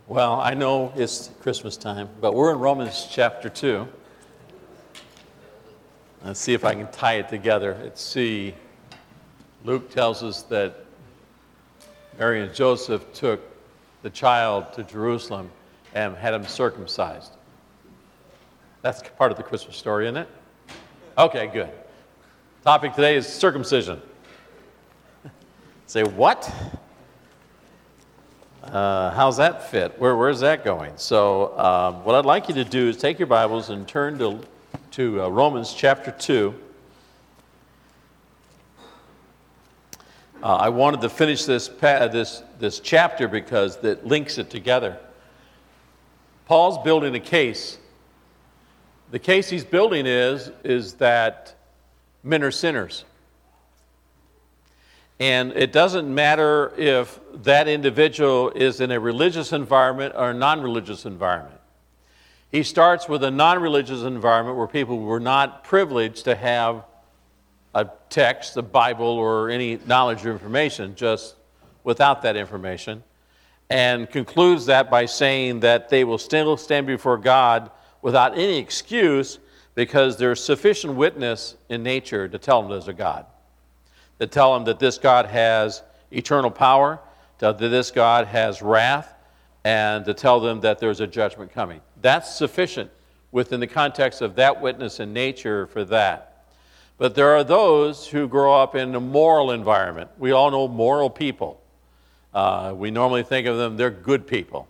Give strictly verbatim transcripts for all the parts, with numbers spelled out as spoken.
Well, I know it's Christmas time, but we're in Romans chapter two. Let's see if I can tie it together. Let's see. Luke tells us that Mary and Joseph took the child to Jerusalem and had him circumcised. That's part of the Christmas story, isn't it? Okay, good. Topic today is circumcision. Say, what? Uh, how's that fit? Where, where's that going? So um, what I'd like you to do is take your Bibles and turn to, to uh, Romans chapter two. Uh, I wanted to finish this, pa- this, this chapter because it links it together. Paul's building a case. The case he's building is, is that men are sinners. And it doesn't matter if that individual is in a religious environment or a non-religious environment. He starts with a non-religious environment where people were not privileged to have a text, a Bible, or any knowledge or information, just without that information, and concludes that by saying that they will still stand before God without any excuse because there's sufficient witness in nature to tell them there's a God. To tell them that this God has eternal power, that this God has wrath, and to tell them that there's a judgment coming. That's sufficient within the context of that witness in nature for that. But there are those who grow up in a moral environment. We all know moral people. Uh, we normally think of them, they're good people.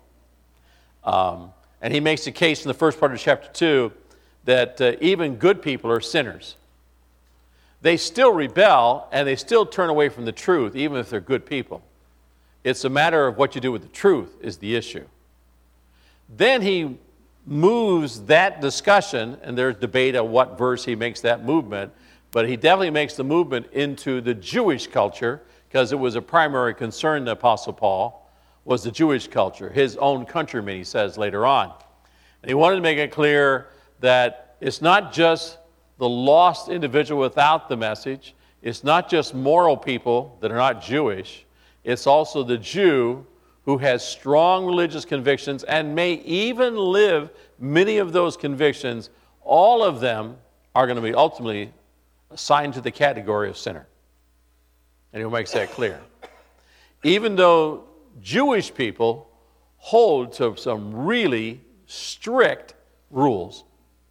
Um, and he makes a case in the first part of chapter two that uh, even good people are sinners. They still rebel, and they still turn away from the truth, even if they're good people. It's a matter of what you do with the truth is the issue. Then he moves that discussion, and there's debate on what verse he makes that movement, but he definitely makes the movement into the Jewish culture, because it was a primary concern to Apostle Paul, was the Jewish culture, his own countrymen, he says later on. And he wanted to make it clear that it's not just the lost individual without the message. It's not just moral people that are not Jewish. It's also the Jew who has strong religious convictions and may even live many of those convictions. All of them are going to be ultimately assigned to the category of sinner. And he makes that clear. Even though Jewish people hold to some really strict rules,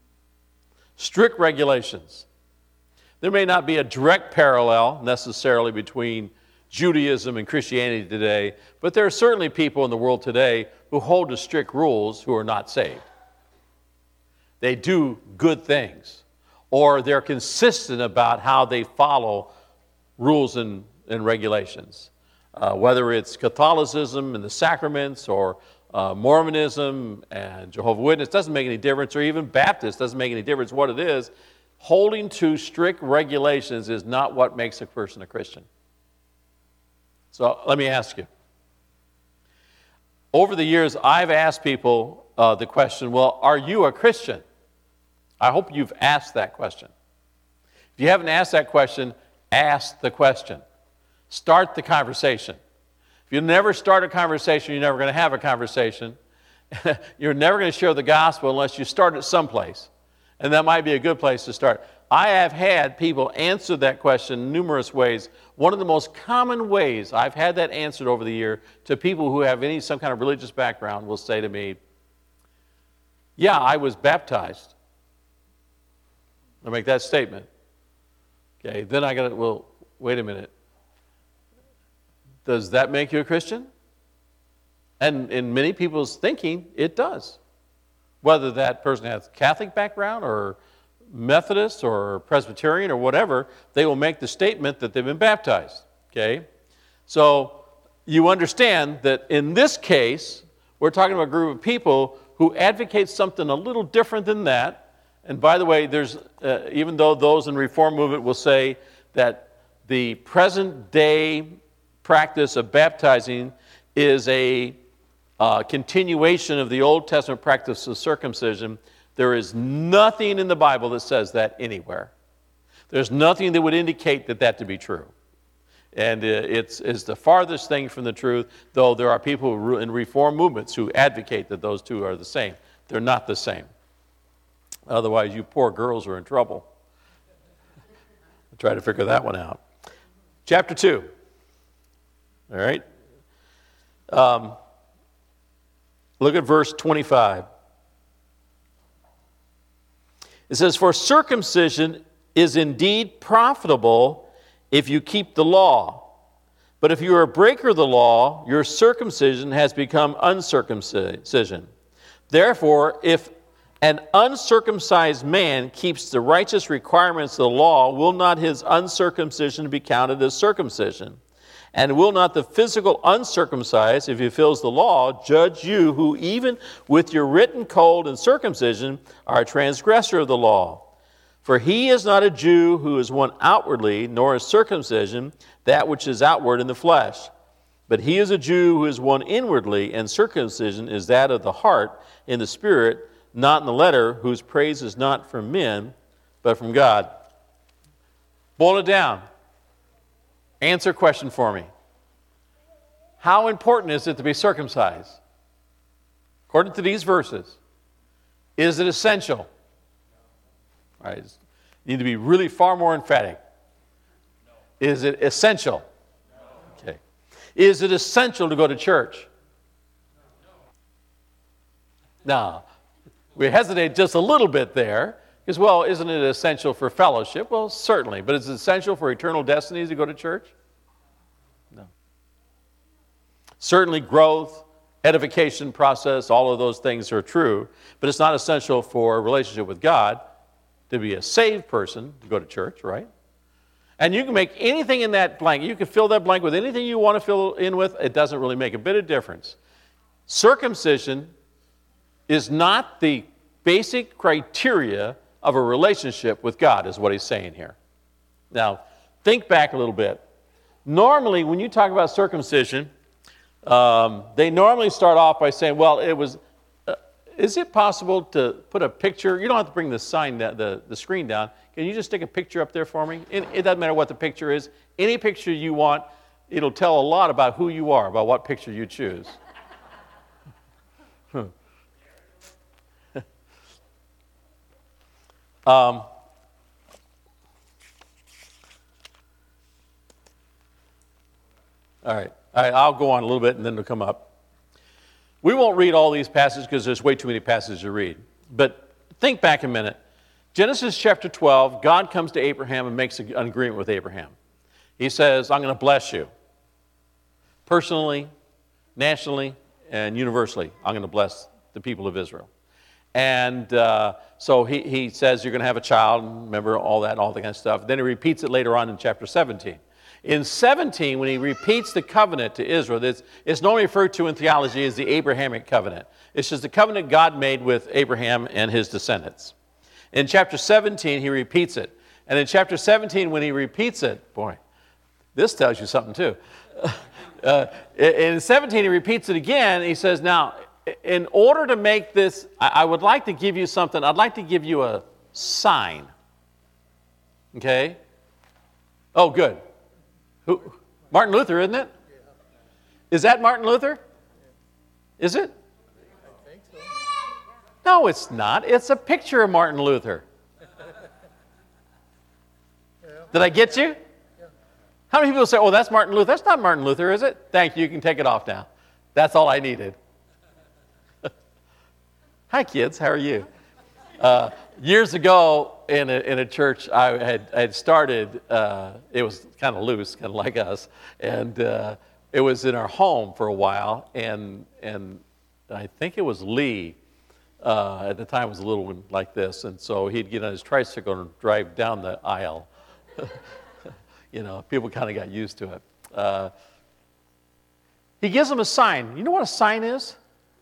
strict regulations. There may not be a direct parallel necessarily between Judaism and Christianity today, but there are certainly people in the world today who hold to strict rules who are not saved. They do good things, or they're consistent about how they follow rules and, and regulations. Uh, whether it's Catholicism and the sacraments, or Uh, Mormonism and Jehovah's Witness, doesn't make any difference, or even Baptist, doesn't make any difference what it is. Holding to strict regulations is not what makes a person a Christian. So let me ask you. Over the years, I've asked people uh, the question, well, are you a Christian? I hope you've asked that question. If you haven't asked that question, ask the question. Start the conversation. If you never start a conversation, you're never going to have a conversation. You're never going to share the gospel unless you start it someplace. And that might be a good place to start. I have had people answer that question numerous ways. One of the most common ways I've had that answered over the year to people who have any some kind of religious background will say to me, yeah, I was baptized. I make that statement. Okay, then I got to, well, wait a minute. Does that make you a Christian? And in many people's thinking, it does. Whether that person has a Catholic background or Methodist or Presbyterian or whatever, they will make the statement that they've been baptized. Okay? So you understand that in this case, we're talking about a group of people who advocate something a little different than that. And by the way, there's uh, even though those in the Reform movement will say that the present day practice of baptizing is a uh, continuation of the Old Testament practice of circumcision, there is nothing in the Bible that says that anywhere. There's nothing that would indicate that that to be true. And uh, it's, it's the farthest thing from the truth, though there are people who, in Reform movements who advocate that those two are the same. They're not the same. Otherwise, you poor girls are in trouble. Try to figure that one out. Chapter two. All right. Um, look at verse twenty-five. It says, "For circumcision is indeed profitable if you keep the law. But if you are a breaker of the law, your circumcision has become uncircumcision. Therefore, if an uncircumcised man keeps the righteous requirements of the law, will not his uncircumcision be counted as circumcision? And will not the physical uncircumcised, if he fulfills the law, judge you who even with your written code and circumcision are a transgressor of the law? For he is not a Jew who is one outwardly, nor is circumcision that which is outward in the flesh. But he is a Jew who is one inwardly, and circumcision is that of the heart in the spirit, not in the letter, whose praise is not from men, but from God." Boil it down. Answer a question for me. How important is it to be circumcised? According to these verses, is it essential? All right, you need to be really far more emphatic. Is it essential? Okay. Is it essential to go to church? No. We hesitate just a little bit there, because, well, isn't it essential for fellowship? Well, certainly. But is it essential for eternal destinies to go to church? No. Certainly growth, edification process, all of those things are true, but it's not essential for a relationship with God to be a saved person to go to church, right? And you can make anything in that blank. You can fill that blank with anything you want to fill in with. It doesn't really make a bit of difference. Circumcision is not the basic criteria of a relationship with God, is what he's saying here. Now, think back a little bit. Normally, when you talk about circumcision, um, they normally start off by saying, well, it was, uh, is it possible to put a picture? You don't have to bring the sign, down, the, the screen down. Can you just stick a picture up there for me? It, it doesn't matter what the picture is. Any picture you want, it'll tell a lot about who you are, about what picture you choose. Hmm. Um, all right. All right, I'll go on a little bit and then it'll come up. We won't read all these passages because there's way too many passages to read. But think back a minute. Genesis chapter twelve, God comes to Abraham and makes an agreement with Abraham. He says, I'm going to bless you. Personally, nationally, and universally, I'm going to bless the people of Israel. And uh, so he, he says you're going to have a child, remember all that, all that kind of stuff. Then he repeats it later on in chapter seventeen. In seventeen, when he repeats the covenant to Israel, it's, it's normally referred to in theology as the Abrahamic covenant. It's just the covenant God made with Abraham and his descendants. In chapter seventeen, he repeats it. And in chapter seventeen, when he repeats it, boy, this tells you something too. uh, in seventeen, he repeats it again. He says, now, in order to make this, I would like to give you something. I'd like to give you a sign. Okay? Oh, good. Who? Martin Luther, isn't it? Is that Martin Luther? Is it? I think so. No, it's not. It's a picture of Martin Luther. Did I get you? How many people say, oh, that's Martin Luther? That's not Martin Luther, is it? Thank you. You can take it off now. That's all I needed. Hi, kids. How are you? Uh, years ago in a, in a church I had, I had started, uh, it was kind of loose, kind of like us, and uh, it was in our home for a while, and and I think it was Lee, uh, at the time was a little one like this, and so he'd get on his tricycle and drive down the aisle. You know, people kind of got used to it. Uh, he gives them a sign. You know what a sign is?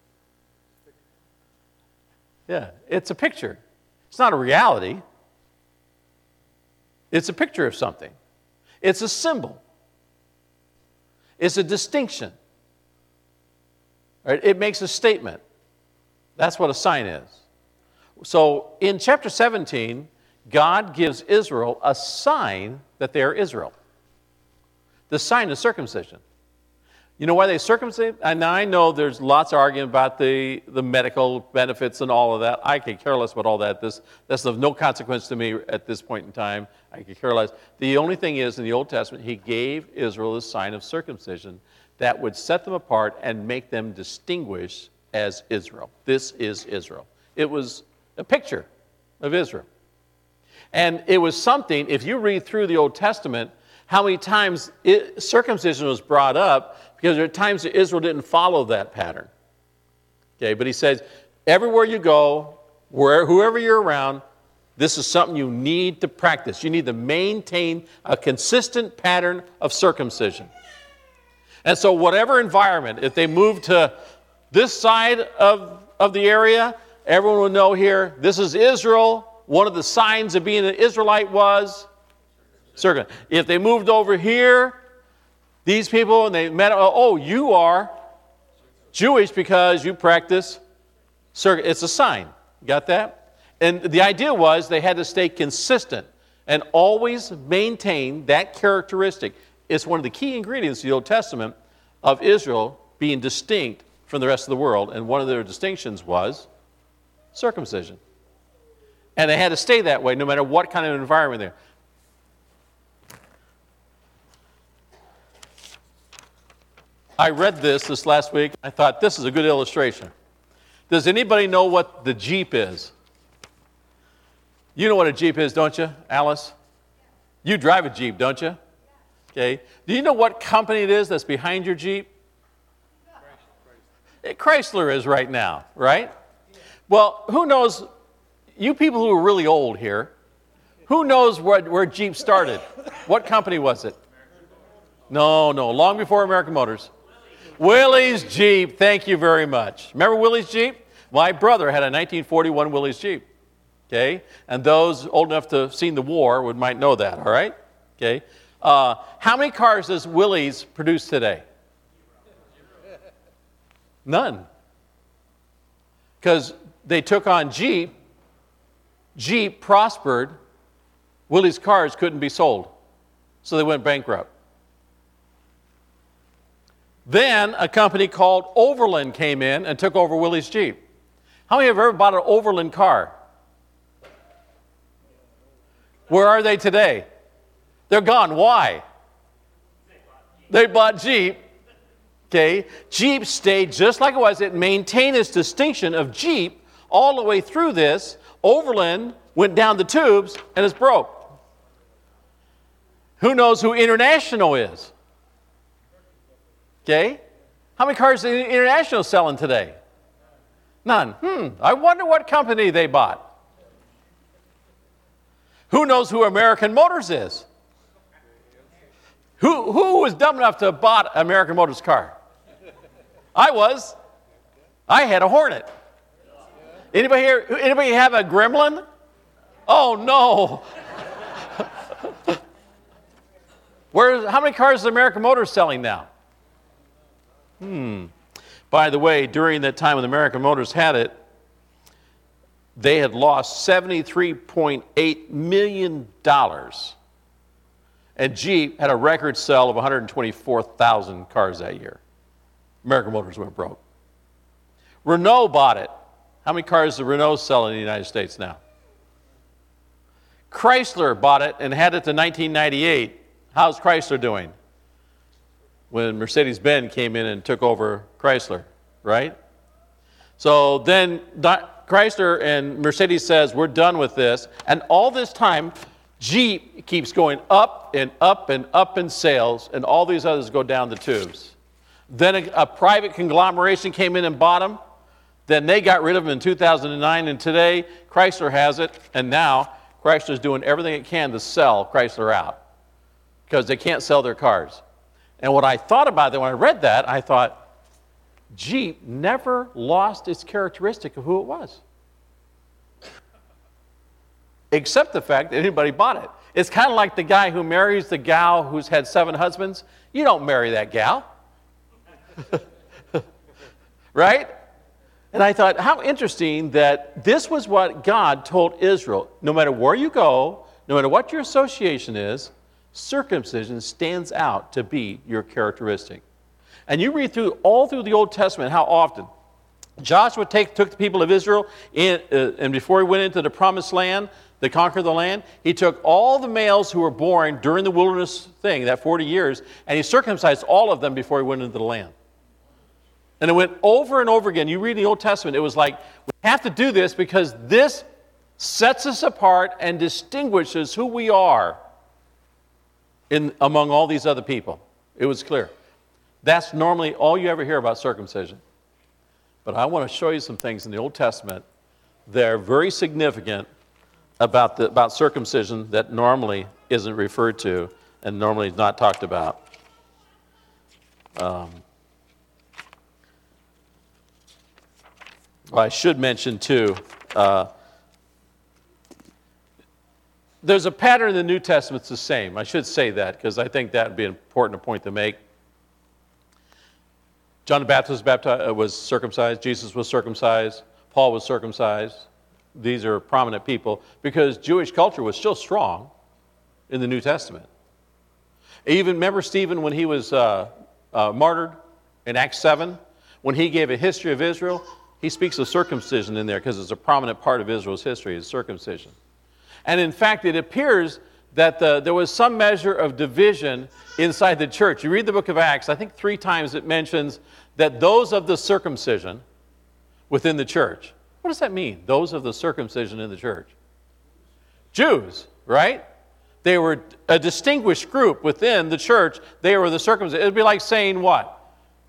Yeah, it's a picture. It's not a reality. It's a picture of something. It's a symbol. It's a distinction. Right? It makes a statement. That's what a sign is. So in chapter seventeen, God gives Israel a sign that they are Israel. the sign of circumcision. You know why they circumcise? And now I know there's lots of argument about the, the medical benefits and all of that. I could care less about all that. This, that's of no consequence to me at this point in time. I could care less. The only thing is, in the Old Testament, he gave Israel the sign of circumcision that would set them apart and make them distinguished as Israel. This is Israel. It was a picture of Israel. And it was something, if you read through the Old Testament, how many times it, circumcision was brought up, because there are times that Israel didn't follow that pattern. Okay, but he says, everywhere you go, where, whoever you're around, this is something you need to practice. You need to maintain a consistent pattern of circumcision. And so whatever environment, if they move to this side of, of the area, everyone will know here, this is Israel. One of the signs of being an Israelite was circumcision. If they moved over here, these people, and they met, oh, you are Jewish because you practice circumcision. It's a sign. You got that? And the idea was they had to stay consistent and always maintain that characteristic. It's one of the key ingredients of the Old Testament of Israel being distinct from the rest of the world, and one of their distinctions was circumcision. And they had to stay that way no matter what kind of environment they're in. I read this this last week. I thought this is a good illustration. Does anybody know what the Jeep is? You know what a Jeep is, don't you, Alice? You drive a Jeep, don't you? Okay. Do you know what company it is that's behind your Jeep? Chrysler is right now, right? Well, who knows, you people who are really old here, who knows where, where Jeep started? What company was it? No, no, long before American Motors. Willys Jeep, thank you very much. Remember Willys Jeep? My brother had a nineteen forty-one Willys Jeep, okay? And those old enough to have seen the war would might know that, all right? Okay. Uh, how many cars does Willys produce today? None. Because they took on Jeep. Jeep prospered. Willys cars couldn't be sold. So they went bankrupt. Then a company called Overland came in and took over Willys Jeep. How many have ever bought an Overland car? Where are they today? They're gone. Why? They bought Jeep. Okay. Jeep stayed just like it was. It maintained its distinction of Jeep all the way through this. Overland went down the tubes and it's broke. Who knows who International is? Okay. How many cars is International selling today? None. Hmm. I wonder what company they bought. Who knows who American Motors is? Who, who was dumb enough to have bought American Motors car? I was. I had a Hornet. Anybody here, anybody have a Gremlin? Oh, no. Where, how many cars is American Motors selling now? Hmm. By the way, during that time when American Motors had it, they had lost seventy-three point eight million dollars. And Jeep had a record sale of one hundred twenty-four thousand cars that year. American Motors went broke. Renault bought it. How many cars does Renault sell in the United States now? Chrysler bought it and had it to nineteen ninety-eight. How's Chrysler doing? When Mercedes-Benz came in and took over Chrysler, right? So then Chrysler and Mercedes says, we're done with this. And all this time, Jeep keeps going up and up and up in sales, and all these others go down the tubes. Then a, a private conglomeration came in and bought them. Then they got rid of them in two thousand nine, and today Chrysler has it, and now Chrysler's doing everything it can to sell Chrysler out because they can't sell their cars. And what I thought about that when I read that, I thought, Jeep never lost its characteristic of who it was. Except the fact that anybody bought it. It's kind of like the guy who marries the gal who's had seven husbands. You don't marry that gal. Right? And I thought, how interesting that this was what God told Israel. No matter where you go, no matter what your association is, circumcision stands out to be your characteristic. And you read through all through the Old Testament how often Joshua take, took the people of Israel, in, uh, and before he went into the promised land, to conquer the land, he took all the males who were born during the wilderness thing, that forty years, and he circumcised all of them before he went into the land. And it went over and over again. You read the Old Testament, it was like, we have to do this because this sets us apart and distinguishes who we are in among all these other people. It was clear. That's normally all you ever hear about circumcision. But I want to show you some things in the Old Testament that are very significant about, the, about circumcision that normally isn't referred to and normally is not talked about. Um, well, I should mention, too, uh, there's a pattern in the New Testament that's the same. I should say that because I think that would be an important point to make. John the Baptist was, baptized, uh, was circumcised. Jesus was circumcised. Paul was circumcised. These are prominent people because Jewish culture was still strong in the New Testament. Even remember Stephen when he was uh, uh, martyred in Acts seven? When he gave a history of Israel, he speaks of circumcision in there because it's a prominent part of Israel's history is circumcision. And in fact, it appears that the, there was some measure of division inside the church. You read the book of Acts, I think three times it mentions that those of the circumcision within the church. What does that mean, those of the circumcision in the church? Jews, right? They were a distinguished group within the church. They were the circumcision. It would be like saying what?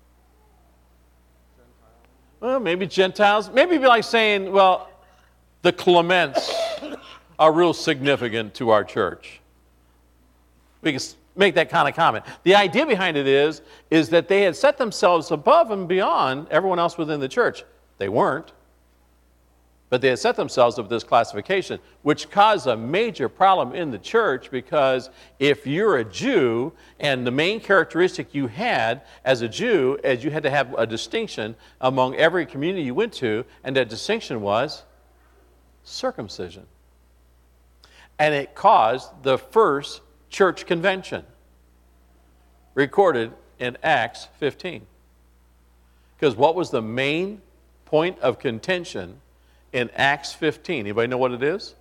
Well, maybe Gentiles. Maybe it'd be like saying, well, the Clements are real significant to our church. We can make that kind of comment. The idea behind it is, is that they had set themselves above and beyond everyone else within the church. They weren't. But they had set themselves up with this classification, which caused a major problem in the church because if you're a Jew and the main characteristic you had as a Jew is you had to have a distinction among every community you went to, and that distinction was circumcision. And it caused the first church convention recorded in Acts fifteen. Because what was the main point of contention in Acts fifteen? Anybody know what it is?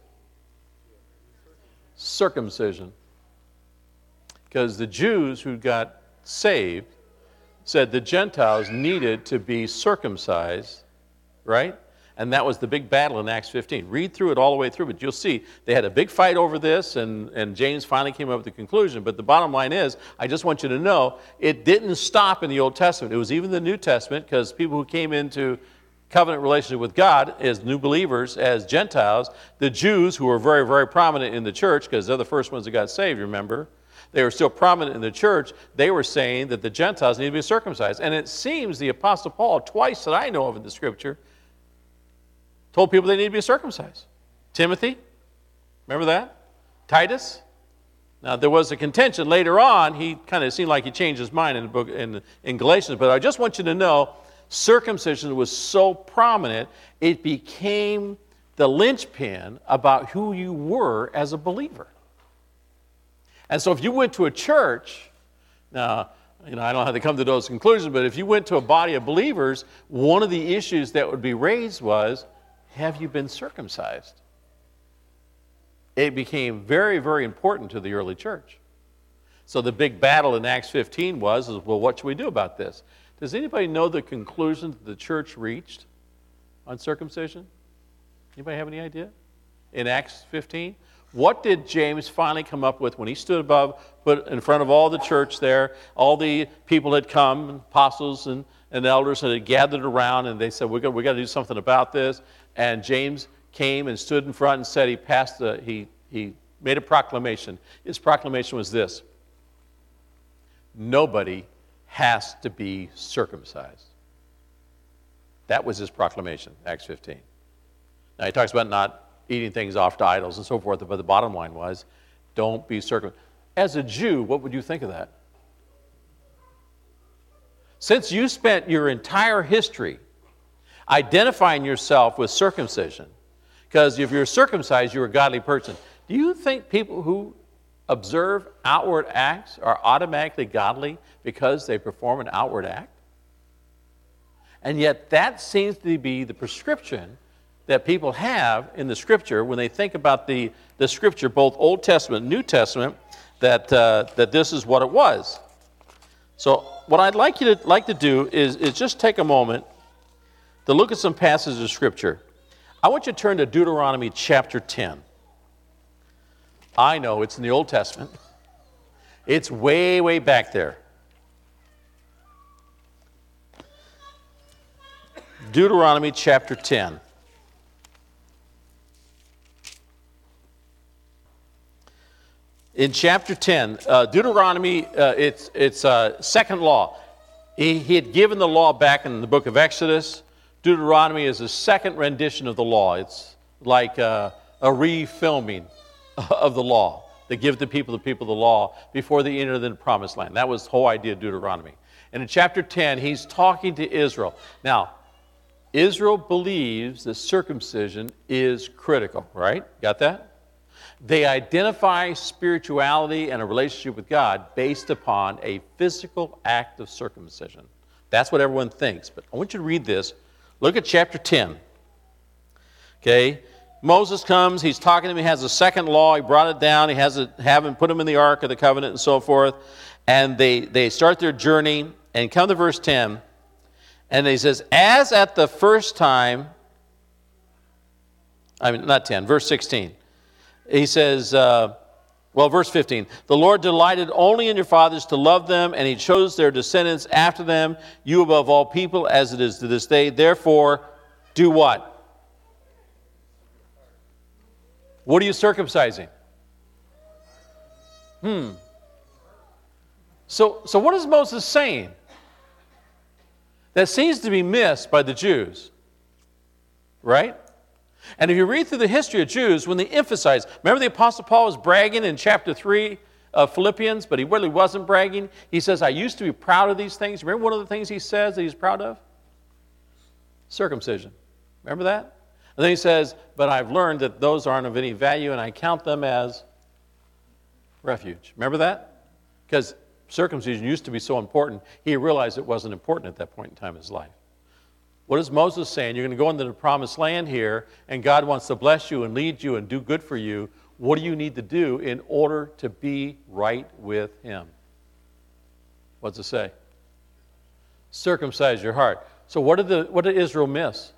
Circumcision. Because the Jews who got saved said the Gentiles needed to be circumcised, right? And that was the big battle in Acts fifteen. Read through it all the way through, but you'll see they had a big fight over this, and, and James finally came up with the conclusion. But the bottom line is, I just want you to know, it didn't stop in the Old Testament. It was even the New Testament, because people who came into covenant relationship with God as new believers, as Gentiles, the Jews who were very, very prominent in the church, because they're the first ones that got saved, remember? They were still prominent in the church. They were saying that the Gentiles need to be circumcised. And it seems the Apostle Paul, twice that I know of in the Scripture, told people they need to be circumcised. Timothy, remember that? Titus. Now, there was a contention later on. He kind of seemed like he changed his mind in the book in, in Galatians. But I just want you to know, circumcision was so prominent, it became the linchpin about who you were as a believer. And so if you went to a church, now, you know, I don't have to come to those conclusions, but if you went to a body of believers, one of the issues that would be raised was, have you been circumcised? It became very, very important to the early church. So the big battle in Acts fifteen was, is, well, what should we do about this? Does anybody know the conclusion that the church reached on circumcision? Anybody have any idea? In Acts fifteen? What did James finally come up with when he stood above, put in front of all the church there, all the people had come, apostles and, and elders that had gathered around, and they said, we've got, we got to do something about this. And James came and stood in front and said he passed the, he, he made a proclamation. His proclamation was this: nobody has to be circumcised. That was his proclamation, Acts fifteen. Now he talks about not eating things off to idols and so forth, but the bottom line was, don't be circumcised. As a Jew, what would you think of that? Since you spent your entire history identifying yourself with circumcision, because if you're circumcised, you're a godly person, do you think people who observe outward acts are automatically godly because they perform an outward act? And yet that seems to be the prescription that people have in the Scripture when they think about the, the Scripture, both Old Testament and New Testament, that, uh, that this is what it was. So what I'd like you to like to do is, is just take a moment to look at some passages of Scripture. I want you to turn to Deuteronomy chapter ten. I know it's in the Old Testament. It's way, way back there. Deuteronomy chapter ten. In chapter ten, uh, Deuteronomy, uh, it's, it's uh, second law. He, he had given the law back in the book of Exodus. Deuteronomy is a second rendition of the law. It's like uh, a refilming of the law. They give the people, the people the law before they enter the promised land. That was the whole idea of Deuteronomy. And in chapter ten, he's talking to Israel. Now, Israel believes that circumcision is critical, right? Got that? They identify spirituality and a relationship with God based upon a physical act of circumcision. That's what everyone thinks. But I want you to read this. Look at chapter ten. Okay? Moses comes, he's talking to him, he has a second law, he brought it down, he has it, have him put him in the Ark of the Covenant and so forth. And they, they start their journey, and come to verse ten, and he says, as at the first time, I mean, not ten, verse sixteen. He says, uh, well, verse fifteen, the Lord delighted only in your fathers to love them, and he chose their descendants after them, you above all people, as it is to this day. Therefore, do what? What are you circumcising? Hmm. So, so what is Moses saying? That seems to be missed by the Jews, right? And if you read through the history of Jews, when they emphasize, remember the Apostle Paul was bragging in chapter three of Philippians, but he really wasn't bragging. He says, I used to be proud of these things. Remember one of the things he says that he's proud of? Circumcision. Remember that? And then he says, but I've learned that those aren't of any value, and I count them as refuge. Remember that? Because circumcision used to be so important, he realized it wasn't important at that point in time in his life. What is Moses saying? You're going to go into the promised land here, and God wants to bless you and lead you and do good for you. What do you need to do in order to be right with him? What's it say? Circumcise your heart. So what did, the, what did Israel miss?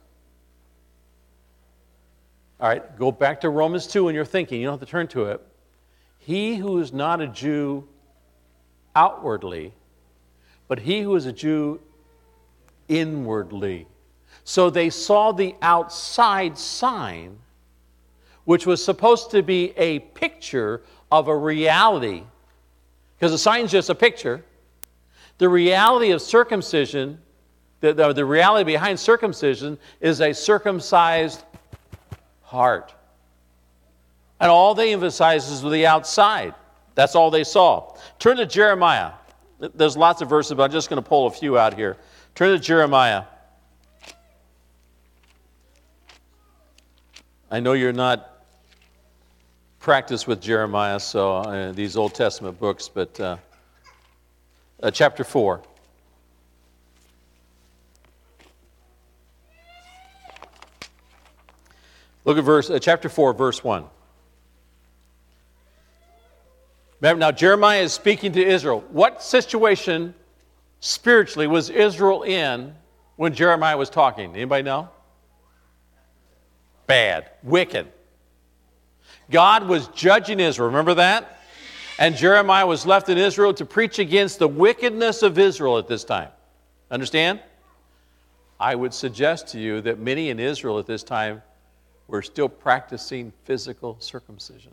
All right, go back to Romans two in your thinking. You don't have to turn to it. He who is not a Jew outwardly, but he who is a Jew inwardly. So they saw the outside sign, which was supposed to be a picture of a reality, because the sign's just a picture. The reality of circumcision, the, the, the reality behind circumcision is a circumcised heart. And all they emphasize is the outside. That's all they saw. Turn to Jeremiah. There's lots of verses, but I'm just going to pull a few out here. Turn to Jeremiah. I know you're not practiced with Jeremiah, so uh, these Old Testament books, but uh, uh, chapter four. Look at verse uh, chapter four, verse one. Remember, now Jeremiah is speaking to Israel. What situation spiritually was Israel in when Jeremiah was talking? Anybody know? Bad, wicked. God was judging Israel. Remember that? And Jeremiah was left in Israel to preach against the wickedness of Israel at this time. Understand? I would suggest to you that many in Israel at this time were still practicing physical circumcision.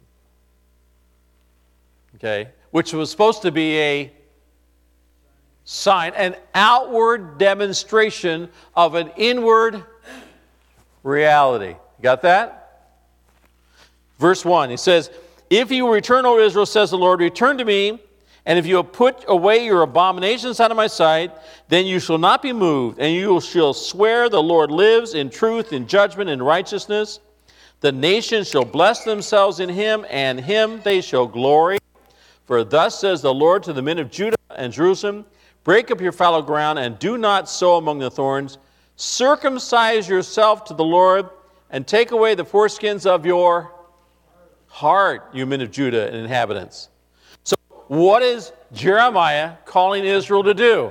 Okay? Which was supposed to be a sign, an outward demonstration of an inward reality. Got that? Verse one, he says, if you return, O Israel, says the Lord, return to me, and if you have put away your abominations out of my sight, then you shall not be moved, and you shall swear the Lord lives in truth, in judgment, in righteousness. The nations shall bless themselves in him, and him they shall glory. For thus says the Lord to the men of Judah and Jerusalem, break up your fallow ground and do not sow among the thorns. Circumcise yourself to the Lord and take away the foreskins of your heart, you men of Judah and inhabitants. So what is Jeremiah calling Israel to do?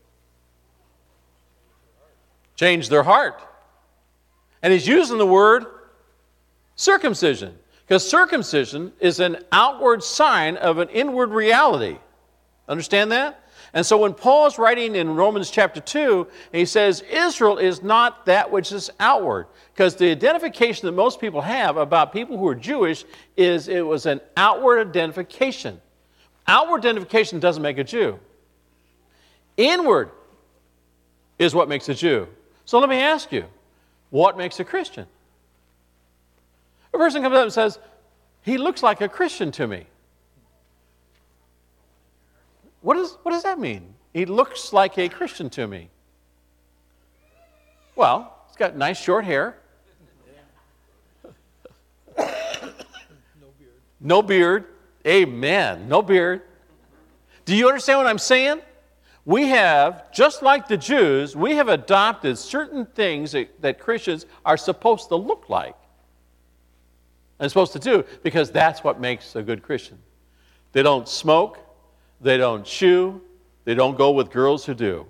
Change their heart. And he's using the word circumcision, because circumcision is an outward sign of an inward reality. Understand that? And so when Paul's writing in Romans chapter two, and he says, Israel is not that which is outward, because the identification that most people have about people who are Jewish is it was an outward identification. Outward identification doesn't make a Jew. Inward is what makes a Jew. So let me ask you, what makes a Christian? A person comes up and says, he looks like a Christian to me. What, is, what does that mean? He looks like a Christian to me. Well, he's got nice short hair. No beard. No beard. Amen. No beard. Do you understand what I'm saying? We have, just like the Jews, we have adopted certain things that, that Christians are supposed to look like. And supposed to do, because that's what makes a good Christian. They don't smoke, they don't chew, they don't go with girls who do.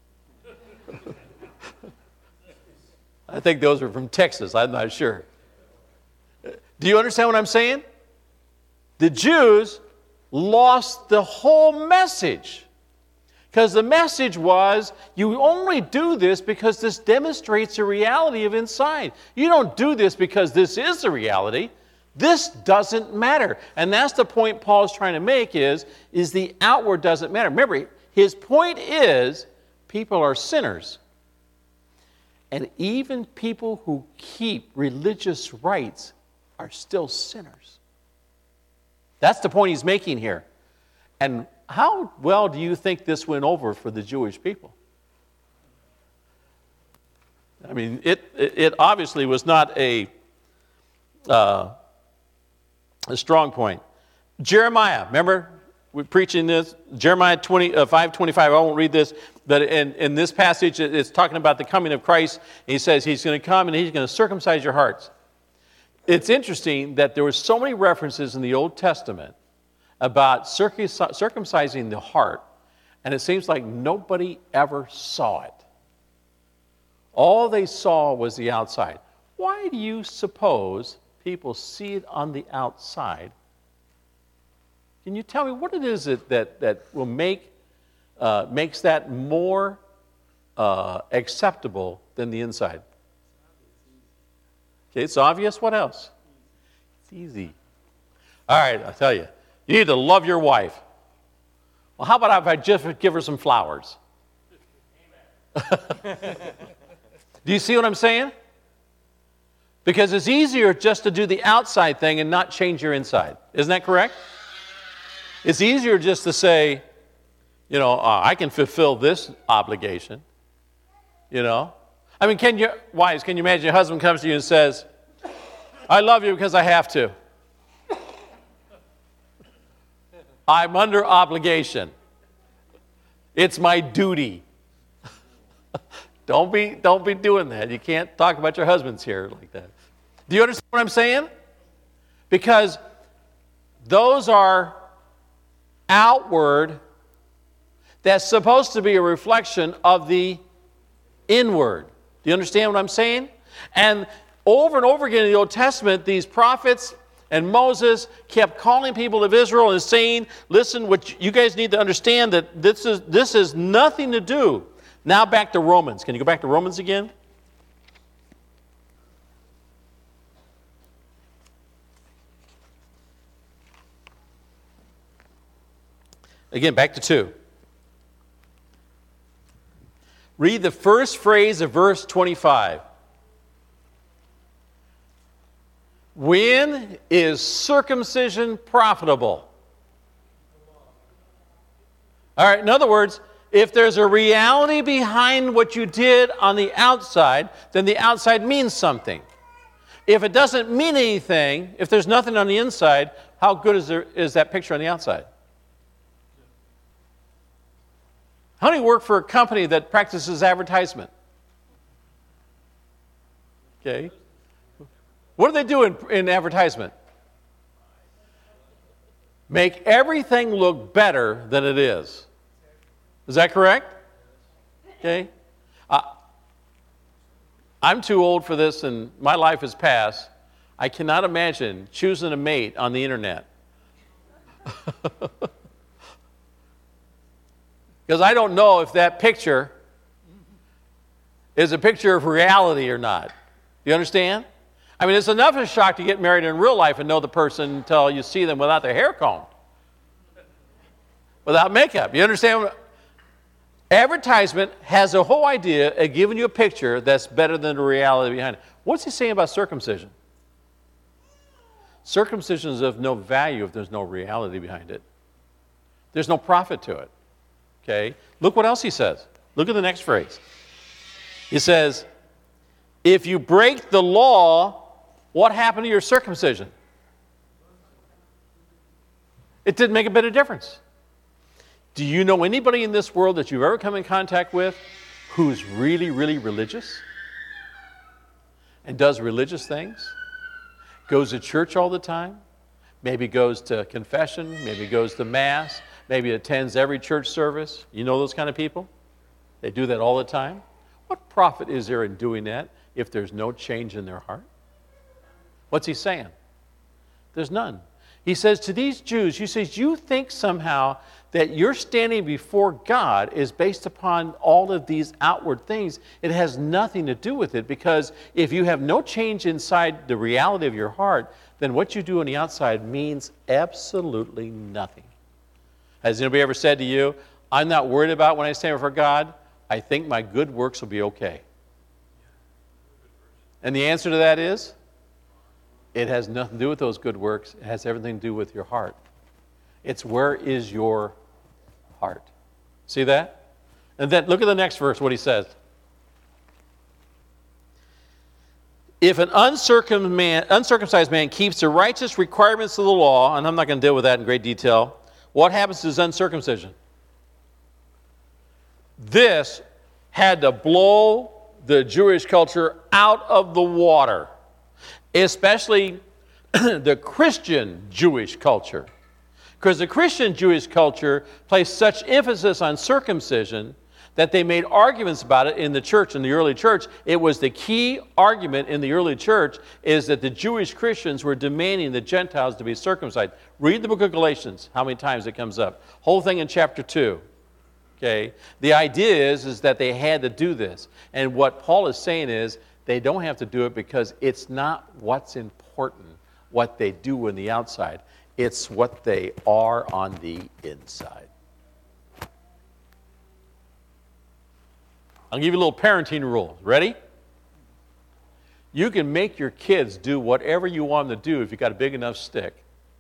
I think those are from Texas, I'm not sure. Do you understand what I'm saying? The Jews lost the whole message. Because the message was, you only do this because this demonstrates a reality of inside. You don't do this because this is the reality. This doesn't matter. And that's the point Paul's trying to make is, is the outward doesn't matter. Remember, his point is, people are sinners. And even people who keep religious rites are still sinners. That's the point he's making here. And how well do you think this went over for the Jewish people? I mean, it, it obviously was not a, uh, a strong point. Jeremiah, remember, we're preaching this, Jeremiah twenty, uh, five twenty-five, I won't read this, but in, in this passage, it's talking about the coming of Christ. He says he's going to come and he's going to circumcise your hearts. It's interesting that there were so many references in the Old Testament about circumcising the heart, and it seems like nobody ever saw it. All they saw was the outside. Why do you suppose people see it on the outside? Can you tell me what it is that, that, that will make uh, makes that more uh, acceptable than the inside? Okay, it's obvious. What else? It's easy. All right, I'll tell you. You need to love your wife. Well, how about if I just give her some flowers? Do you see what I'm saying? Because it's easier just to do the outside thing and not change your inside. Isn't that correct? It's easier just to say, you know, uh, I can fulfill this obligation. You know? I mean, can you, wives, can you imagine your husband comes to you and says, I love you because I have to. I'm under obligation. It's my duty. Don't be, don't be doing that. You can't talk about your husbands here like that. Do you understand what I'm saying? Because those are outward, that's supposed to be a reflection of the inward. Do you understand what I'm saying? And over and over again in the Old Testament, these prophets and Moses kept calling people of Israel and saying, listen, what you guys need to understand that this is this has nothing to do. Now back to Romans. Can you go back to Romans again? Again, back to two. Read the first phrase of verse twenty-five. When is circumcision profitable? All right, in other words, if there's a reality behind what you did on the outside, then the outside means something. If it doesn't mean anything, if there's nothing on the inside, how good is, there, is that picture on the outside? How many work for a company that practices advertisement? Okay. What do they do in, in advertisement? Make everything look better than it is. Is that correct? Okay. Uh, I'm too old for this, and my life has passed. I cannot imagine choosing a mate on the internet. Because I don't know if that picture is a picture of reality or not. You understand? I mean, it's enough of a shock to get married in real life and know the person until you see them without their hair combed, without makeup. You understand? Advertisement has a whole idea of giving you a picture that's better than the reality behind it. What's he saying about circumcision? Circumcision is of no value if there's no reality behind it. There's no profit to it. Okay? Look what else he says. Look at the next phrase. He says, if you break the law, what happened to your circumcision? It didn't make a bit of difference. Do you know anybody in this world that you've ever come in contact with who's really, really religious and does religious things? Goes to church all the time? Maybe goes to confession, maybe goes to Mass, maybe attends every church service. You know those kind of people? They do that all the time. What profit is there in doing that if there's no change in their heart? What's he saying? There's none. He says to these Jews, he says, you think somehow that your standing before God is based upon all of these outward things. It has nothing to do with it, because if you have no change inside the reality of your heart, then what you do on the outside means absolutely nothing. Has anybody ever said to you, I'm not worried about when I stand before God, I think my good works will be okay? And the answer to that is, it has nothing to do with those good works. It has everything to do with your heart. It's where is your heart? See that? And then look at the next verse, what he says. If an uncircum man, uncircumcised man keeps the righteous requirements of the law, and I'm not going to deal with that in great detail, what happens to his uncircumcision? This had to blow the Jewish culture out of the water, especially the Christian Jewish culture. Because the Christian Jewish culture placed such emphasis on circumcision that they made arguments about it in the church, in the early church. It was the key argument in the early church is that the Jewish Christians were demanding the Gentiles to be circumcised. Read the book of Galatians, how many times it comes up. Whole thing in chapter two. Okay? The idea is, is that they had to do this. And what Paul is saying is, they don't have to do it because it's not what's important, what they do on the outside. It's what they are on the inside. I'll give you a little parenting rule. Ready? You can make your kids do whatever you want them to do if you've got a big enough stick.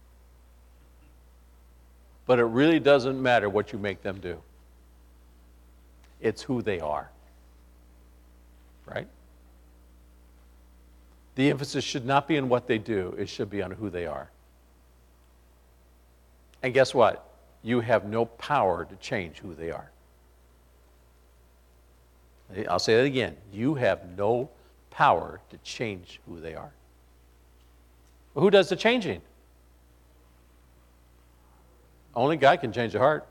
But it really doesn't matter what you make them do. It's who they are. Right? The emphasis should not be on what they do. It should be on who they are. And guess what? You have no power to change who they are. I'll say that again. You have no power to change who they are. Well, who does the changing? Only God can change the heart.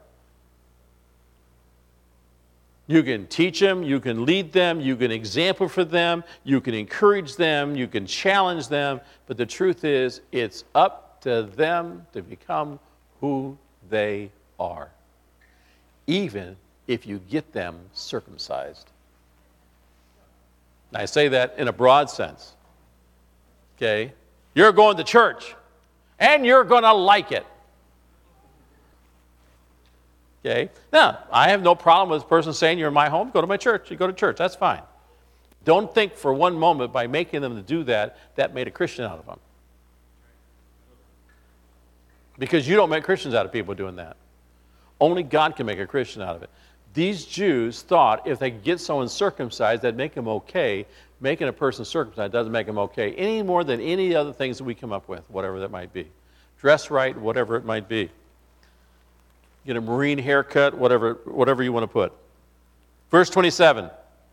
You can teach them, you can lead them, you can example for them, you can encourage them, you can challenge them, but the truth is, it's up to them to become who they are, even if you get them circumcised. And I say that in a broad sense. Okay? You're going to church, and you're going to like it. Okay? Now, I have no problem with a person saying, you're in my home, go to my church. You go to church, that's fine. Don't think for one moment by making them to do that, that made a Christian out of them. Because you don't make Christians out of people doing that. Only God can make a Christian out of it. These Jews thought if they could get someone circumcised, that'd make them okay. Making a person circumcised doesn't make them okay any more than any other things that we come up with, whatever that might be. Dress right, whatever it might be. Get a Marine haircut, whatever, whatever you want to put. Verse twenty-seven.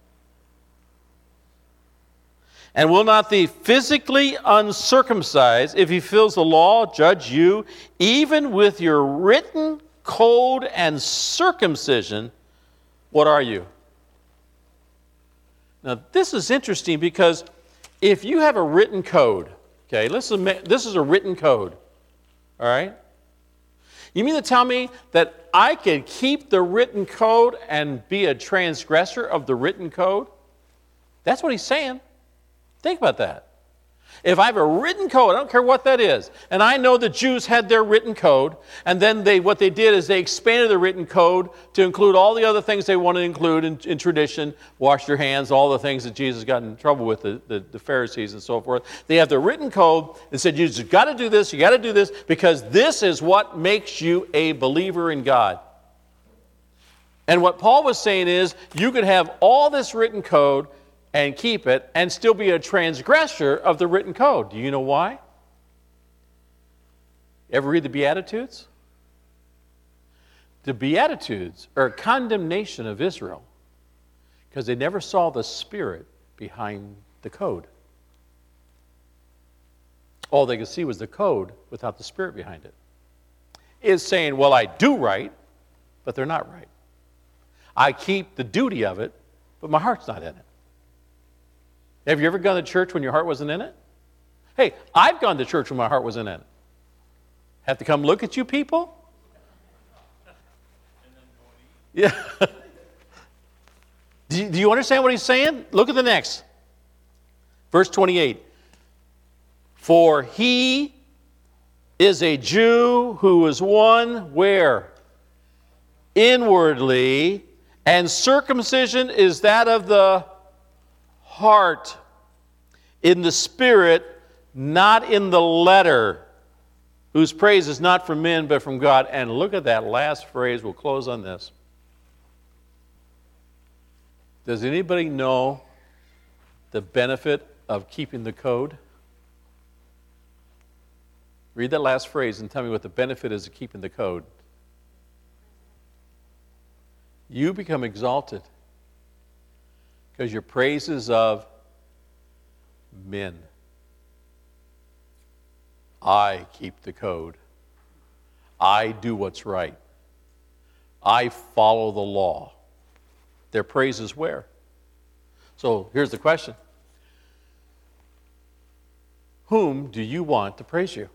And will not the physically uncircumcised, if he fills the law, judge you, even with your written code and circumcision? What are you? Now, this is interesting because if you have a written code, okay, listen, this is a written code, all right? You mean to tell me that I can keep the written code and be a transgressor of the written code? That's what he's saying. Think about that. If I have a written code, I don't care what that is, and I know the Jews had their written code, and then they what they did is they expanded the written code to include all the other things they wanted to include in, in tradition, wash your hands, all the things that Jesus got in trouble with, the, the, the Pharisees and so forth. They have the written code that said, you've got to do this, you got to do this, because this is what makes you a believer in God. And what Paul was saying is, you could have all this written code and keep it, and still be a transgressor of the written code. Do you know why? Ever read the Beatitudes? The Beatitudes are a condemnation of Israel because they never saw the Spirit behind the code. All they could see was the code without the Spirit behind it. It's saying, well, I do right, but they're not right. I keep the duty of it, but my heart's not in it. Have you ever gone to church when your heart wasn't in it? Hey, I've gone to church when my heart wasn't in it. Have to come look at you people? Yeah. do, you, do you understand what he's saying? Look at the next. Verse twenty-eight. For he is a Jew who is one where? Inwardly, and circumcision is that of the heart, in the spirit, not in the letter, whose praise is not from men but from God. And look at that last phrase. We'll close on this. Does anybody know the benefit of keeping the code? Read that last phrase and tell me what the benefit is of keeping the code. You become exalted because your praise is of men. I keep the code. I do what's right. I follow the law. Their praise is where? So here's the question. Whom do you want to praise you?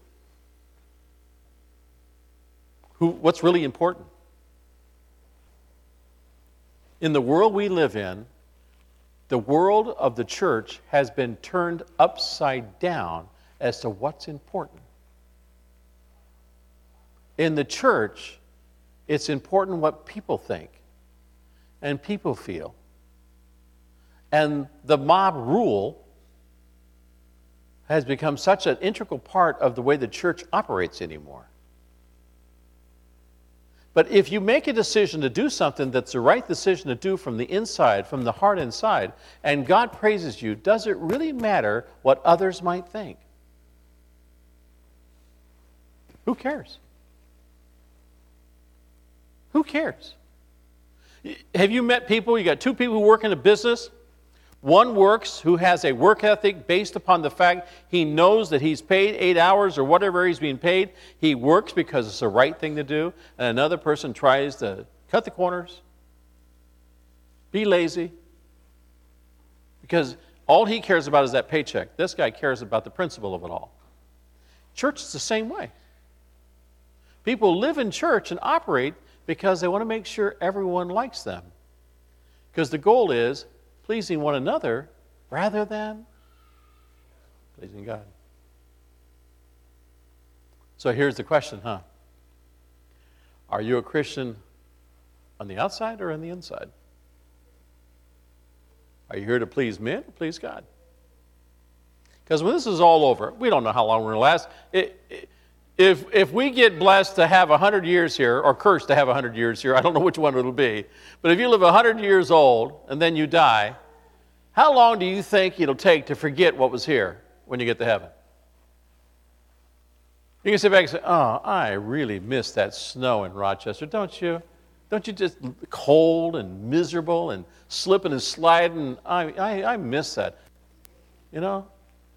Who, what's really important? In the world we live in, the world of the church has been turned upside down as to what's important. In the church, it's important what people think and people feel. And the mob rule has become such an integral part of the way the church operates anymore. But if you make a decision to do something that's the right decision to do from the inside, from the heart inside, and God praises you, does it really matter what others might think? Who cares? Who cares? Have you met people, you got two people who work in a business. One works who has a work ethic based upon the fact he knows that he's paid eight hours or whatever he's being paid. He works because it's the right thing to do. And another person tries to cut the corners, be lazy, because all he cares about is that paycheck. This guy cares about the principle of it all. Church is the same way. People live in church and operate because they want to make sure everyone likes them. Because the goal is pleasing one another rather than pleasing God. So here's the question, huh? Are you a Christian on the outside or on the inside? Are you here to please men or please God? Because when this is all over, we don't know how long we're going to last. It, it, if, if we get blessed to have one hundred years here, or cursed to have one hundred years here, I don't know which one it'll be, but if you live one hundred years old and then you die, how long do you think it'll take to forget what was here when you get to heaven? You can sit back and say, oh, I really miss that snow in Rochester, don't you? Don't you just cold and miserable and slipping and sliding? I, I, I miss that. You know?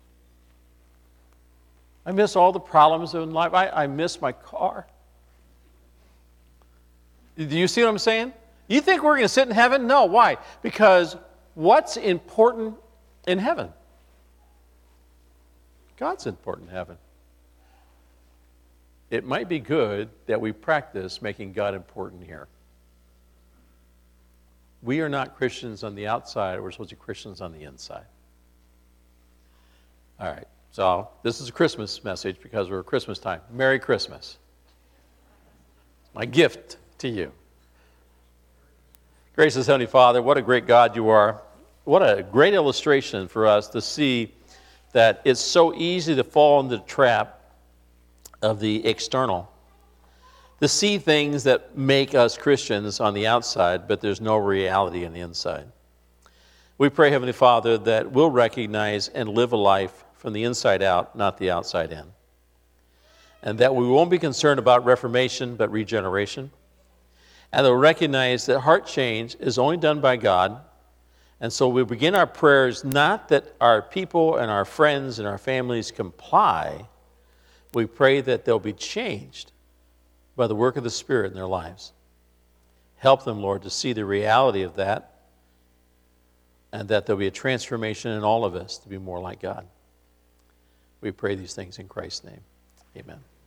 I miss all the problems in life. I, I miss my car. Do you see what I'm saying? You think we're going to sit in heaven? No. Why? Because what's important in heaven? God's important in heaven. It might be good that we practice making God important here. We are not Christians on the outside. We're supposed to be Christians on the inside. All right. So this is a Christmas message because we're at Christmas time. Merry Christmas. My gift to you. Gracious Heavenly Father, what a great God you are. What a great illustration for us to see that it's so easy to fall into the trap of the external. To see things that make us Christians on the outside, but there's no reality on the inside. We pray, Heavenly Father, that we'll recognize and live a life from the inside out, not the outside in. And that we won't be concerned about reformation, but regeneration. And that we'll recognize that heart change is only done by God. And so we begin our prayers not that our people and our friends and our families comply. We pray that they'll be changed by the work of the Spirit in their lives. Help them, Lord, to see the reality of that, and that there'll be a transformation in all of us to be more like God. We pray these things in Christ's name. Amen.